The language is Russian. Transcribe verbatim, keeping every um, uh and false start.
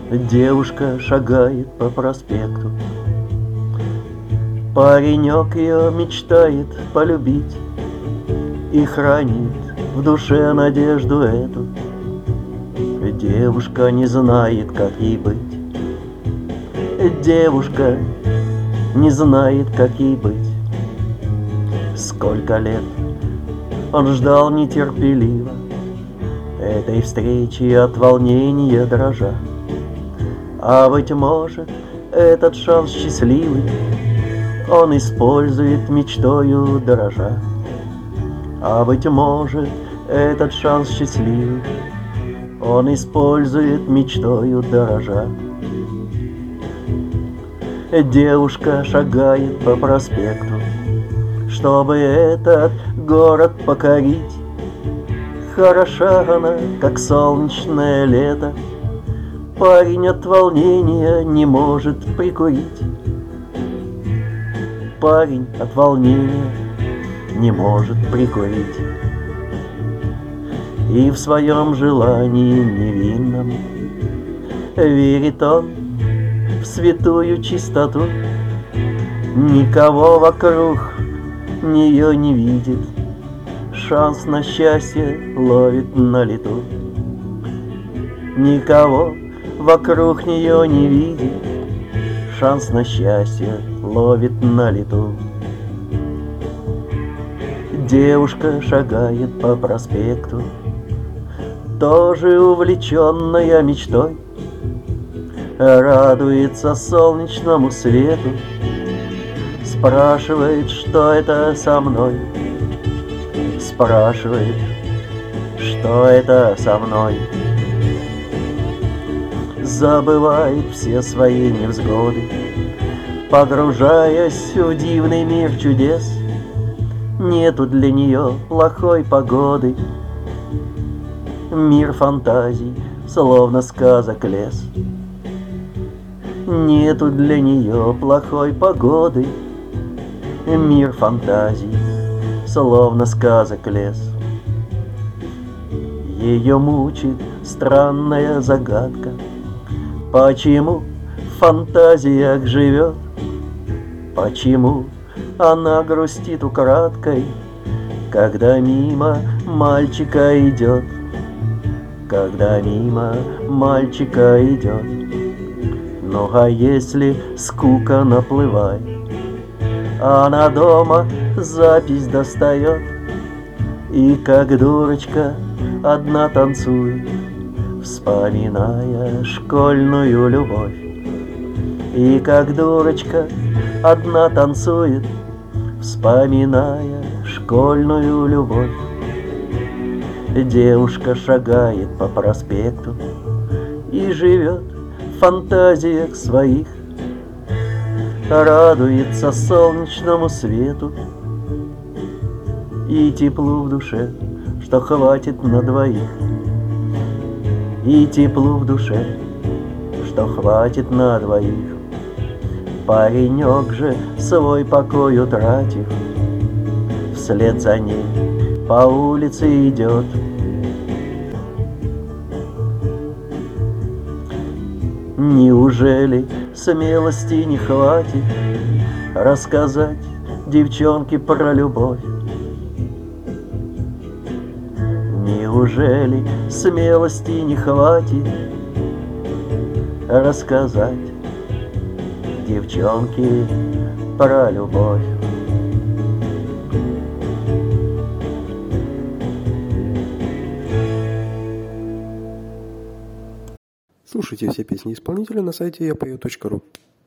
Девушка шагает по проспекту, паренек ее мечтает полюбить и хранит в душе надежду эту. Девушка не знает, как ей быть. Девушка не знает, как ей быть. Сколько лет он ждал нетерпеливо этой встречи, от волнения дрожа. А быть может, этот шанс счастливый он использует мечтою дорожа. А быть может, этот шанс счастливый он использует мечтою дорожа. Девушка шагает по проспекту, чтобы этот город покорить. Хороша она, как солнечное лето, парень от волнения не может прикурить. Парень от волнения не может прикурить. И в своем желании невинном верит он в святую чистоту. Никого вокруг нее не видит, шанс на счастье ловит на лету. Никого вокруг нее не видит, шанс на счастье ловит на лету. Девушка шагает по проспекту, тоже увлеченная мечтой, радуется солнечному свету, спрашивает, что это со мной, спрашивает, что это со мной. Забывает все свои невзгоды, погружаясь в дивный мир чудес. Нету для нее плохой погоды, мир фантазий, словно сказок лес. Нету для нее плохой погоды, мир фантазий, словно сказок лес. Ее мучит странная загадка, почему в фантазиях живет, почему она грустит украдкой, когда мимо мальчика идет, когда мимо мальчика идет. Ну а если скука наплывает, она дома запись достает и как дурочка одна танцует, вспоминая школьную любовь. И как дурочка одна танцует, вспоминая школьную любовь. Девушка шагает по проспекту и живет в фантазиях своих, радуется солнечному свету и теплу в душе, что хватит на двоих. И теплу в душе, что хватит на двоих. Паренек же свой покой утратив, вслед за ней по улице идет. Неужели смелости не хватит рассказать девчонке про любовь? Неужели смелости не хватит рассказать девчонке про любовь? Слушайте все песни исполнителя на сайте я пою точка ру.